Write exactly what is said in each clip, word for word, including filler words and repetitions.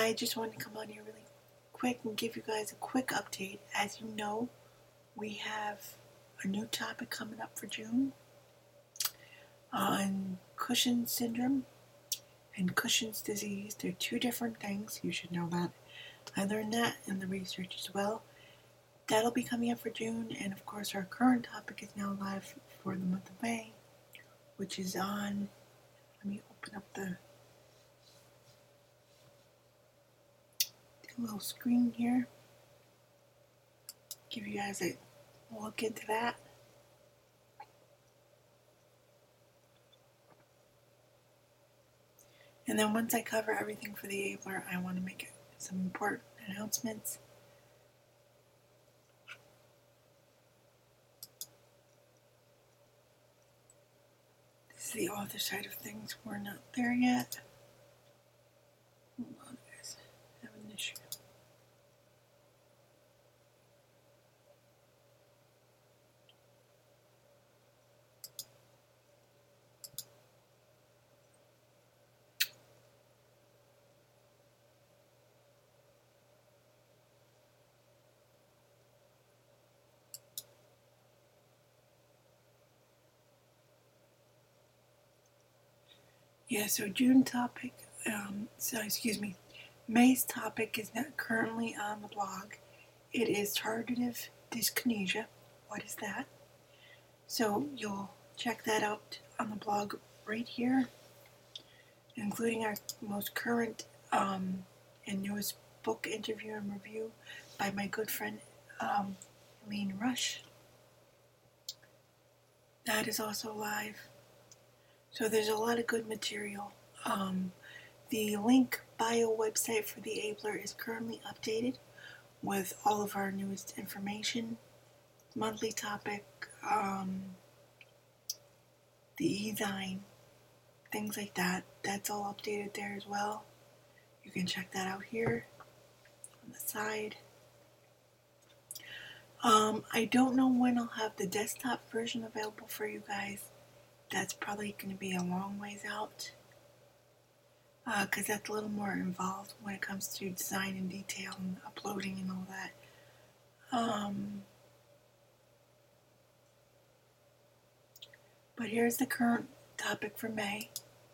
I just wanted to come on here really quick and give you guys a quick update. As you know, we have a new topic coming up for June on Cushing's syndrome and Cushing's disease. They're two different things. You should know that. I learned that in the research as well. That'll be coming up for June, and of course our current topic is now live for the month of May, which is on, let me open up the, the little screen here, give you guys a look into that. And then once I cover everything for the Abler, I want to make some important announcements. This is the author side of things. We're not there yet. Hold on, guys. I have an issue. Yeah, so June topic, um, so excuse me, May's topic is not currently on the blog. It is tardive dyskinesia. What is that? So you'll check that out on the blog right here, including our most current um, and newest book interview and review by my good friend um, Elaine Rush. That is also live. So there's a lot of good material. Um, the link bio website for the Abler is currently updated with all of our newest information, monthly topic, um, the e-zine, things like that. That's all updated there as well. You can check that out here on the side. Um, I don't know when I'll have the desktop version available for you guys. That's probably going to be a long ways out, because uh, that's a little more involved when it comes to design and detail and uploading and all that. Um, but here's the current topic for May.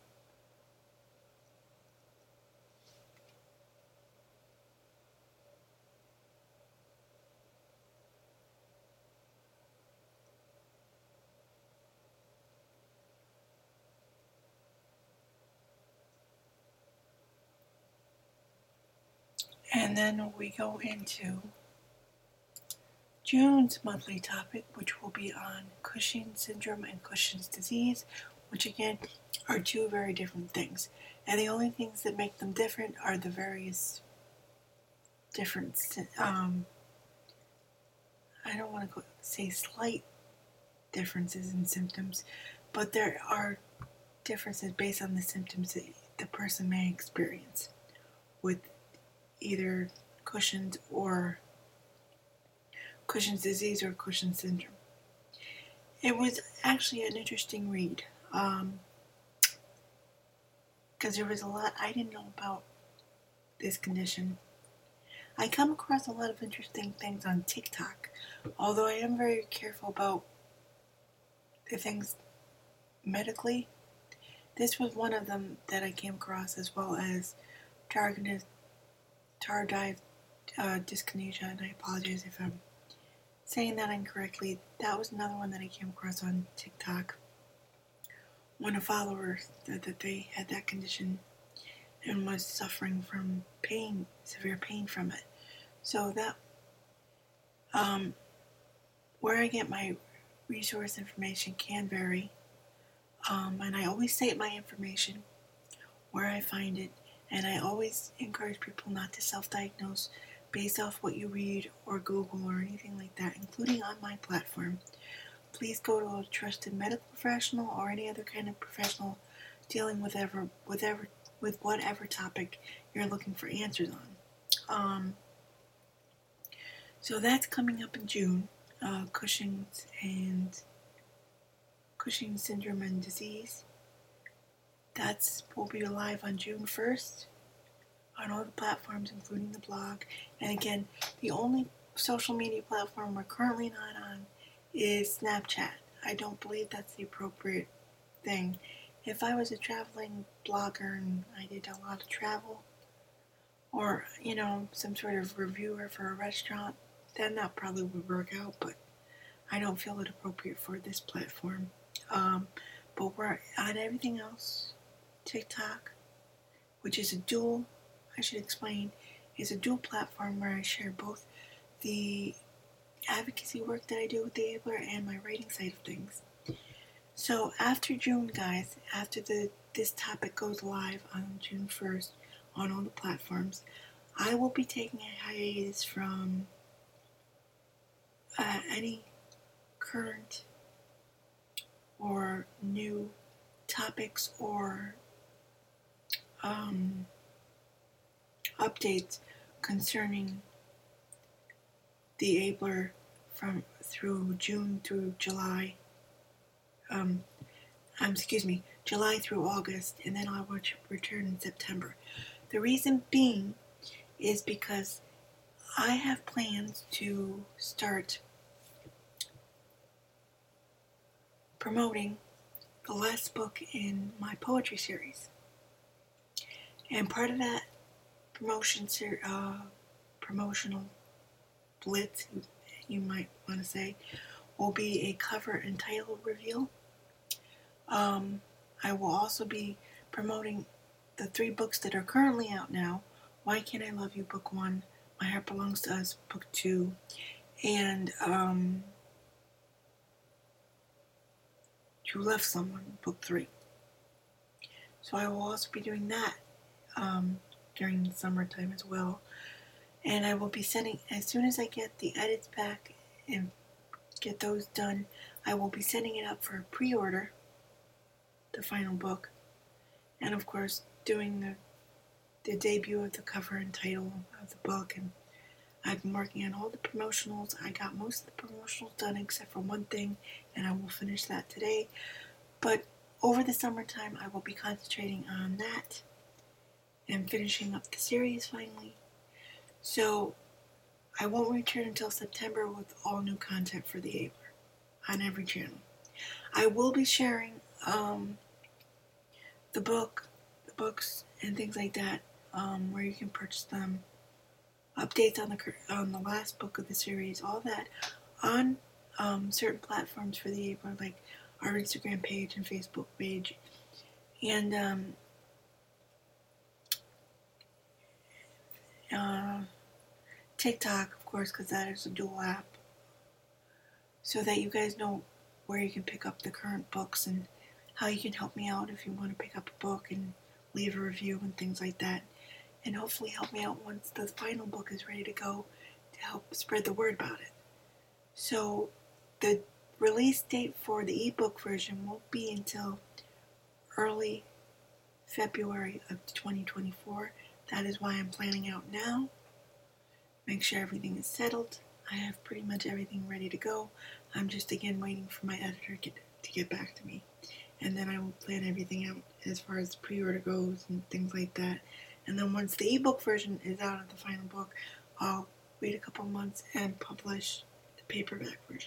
And then we go into June's monthly topic, which will be on Cushing's syndrome and Cushing's disease, which again are two very different things. And the only things that make them different are the various different, um, I don't want to say slight differences in symptoms, but there are differences based on the symptoms that the person may experience with either Cushing's or Cushing's disease or Cushing's syndrome. It was actually an interesting read, um, because there was a lot I didn't know about this condition. I come across a lot of interesting things on TikTok, although I am very careful about the things medically. This was one of them that I came across, as well as tardive, tardive uh, dyskinesia, and I apologize if I'm saying that incorrectly. That was another one that I came across on TikTok. When a follower said that they had that condition and was suffering from pain, severe pain from it. So that, um, where I get my resource information can vary. Um, and I always state my information, where I find it, and I always encourage people not to self-diagnose based off what you read or Google or anything like that, including on my platform. Please go to a trusted medical professional or any other kind of professional dealing with ever, with ever, with whatever topic you're looking for answers on. Um, so that's coming up in June, uh, Cushing's and Cushing's syndrome and disease. That's will be live on June first. on all the platforms, including the blog. And again, the only social media platform we're currently not on is Snapchat. I don't believe that's the appropriate thing. If I was a traveling blogger and I did a lot of travel, or, you know, some sort of reviewer for a restaurant, then that probably would work out, but I don't feel it appropriate for this platform. Um, but we're on everything else. TikTok, which is a dual, I should explain, is a dual platform where I share both the advocacy work that I do with the Abler and my writing side of things. So after June, guys, after the this topic goes live on June first on all the platforms, I will be taking a hiatus from uh, any current or new topics or um, updates concerning the Abler from through June through July. Um, um, excuse me, July through August, and then I will return in September. The reason being is because I have plans to start promoting the last book in my poetry series. And part of that promotion ser- uh, promotional blitz, you might want to say, will be a cover and title reveal. Um, I will also be promoting the three books that are currently out now. Why Can't I Love You, Book One, My Heart Belongs to Us, Book Two, and um, To Love Someone, Book Three. So I will also be doing that um, during the summertime as well. And I will be sending, as soon as I get the edits back and get those done, I will be sending it up for a pre-order, the final book, and of course doing the the debut of the cover and title of the book. And I've been working on all the promotionals. I got most of the promotionals done except for one thing, and I will finish that today. But over the summertime, I will be concentrating on that and finishing up the series finally. So I won't return until September with all new content for the Abler on every channel. I will be sharing um, the book, the books, and things like that, um, where you can purchase them, updates on the on the last book of the series, all that, on um, certain platforms for the Abler, like our Instagram page and Facebook page, and um, uh, TikTok, of course, because that is a dual app, so that you guys know where you can pick up the current books and how you can help me out if you want to pick up a book and leave a review and things like that, and hopefully help me out once the final book is ready to go to help spread the word about it. So the release date for the ebook version won't be until early February of twenty twenty-four. That is why I'm planning out now. Make sure everything is settled. I have pretty much everything ready to go. I'm just again waiting for my editor get, to get back to me. And then I will plan everything out as far as the pre-order goes and things like that. And then once the ebook version is out of the final book, I'll wait a couple months and publish the paperback version.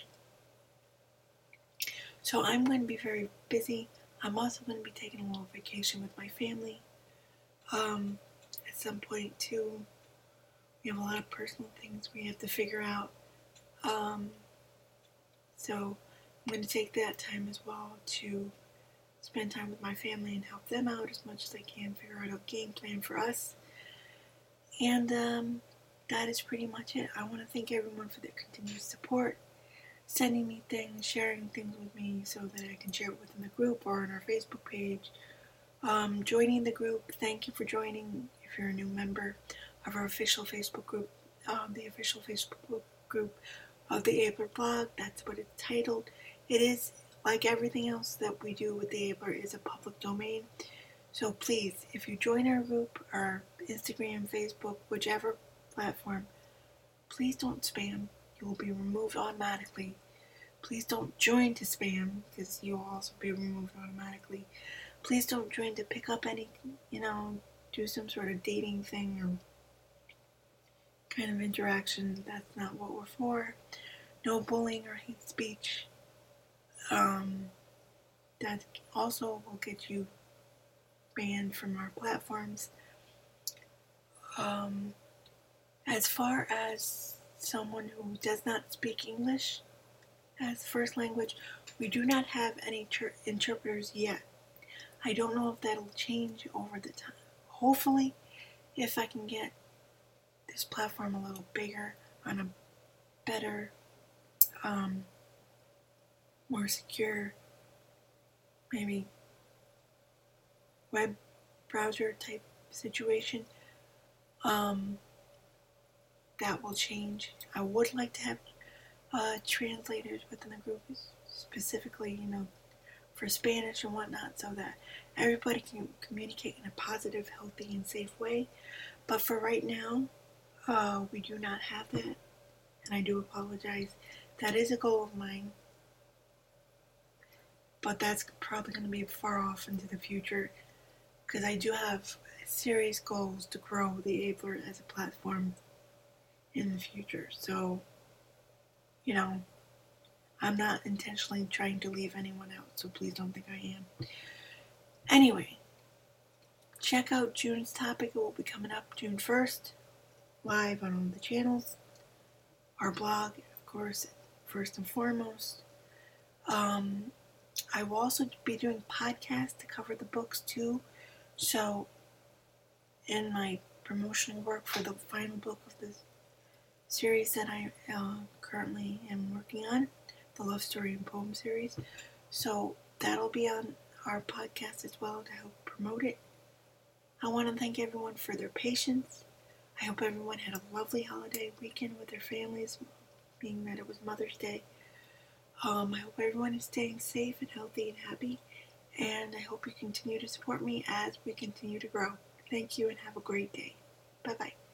So I'm going to be very busy. I'm also going to be taking a little vacation with my family um, at some point too. We have a lot of personal things we have to figure out. Um, so I'm going to take that time as well to spend time with my family and help them out as much as I can, figure out a game plan for us. And um, that is pretty much it. I want to thank everyone for their continued support, sending me things, sharing things with me so that I can share it within the group or on our Facebook page. Um, joining the group, thank you for joining if you're a new member of our official Facebook group, um, the official Facebook group of the Abler blog. That's what it's titled. It is, like everything else that we do with the Abler, is a public domain. So please, if you join our group, our Instagram, Facebook, whichever platform, please don't spam. You will be removed automatically. Please don't join to spam, because you will also be removed automatically. Please don't join to pick up any, you know, do some sort of dating thing or kind of interaction. That's not what we're for. No bullying or hate speech. Um, that also will get you banned from our platforms. Um, as far as someone who does not speak English as first language, we do not have any ter- interpreters yet. I don't know if that'll change over the time. Hopefully, if I can get this platform a little bigger on a better, um, more secure, maybe web browser type situation, um, that will change. I would like to have uh, translators within the group, specifically, you know, for Spanish and whatnot, so that everybody can communicate in a positive, healthy, and safe way. But for right now, uh, we do not have that, and I do apologize. That is a goal of mine, but that's probably going to be far off into the future, because I do have serious goals to grow the Abler as a platform in the future. So, you know, I'm not intentionally trying to leave anyone out, so please don't think I am. Anyway, check out June's topic. It will be coming up June first, live on all the channels. Our blog, of course, first and foremost. Um, I will also be doing podcasts to cover the books too. So, in my promotional work for the final book of this series that I uh, currently am working on, the Love Story and Poem series. So that'll be on our podcast as well to help promote it. I want to thank everyone for their patience. I hope everyone had a lovely holiday weekend with their families, being that it was Mother's Day. Um, I hope everyone is staying safe and healthy and happy, and I hope you continue to support me as we continue to grow. Thank you and have a great day. Bye-bye.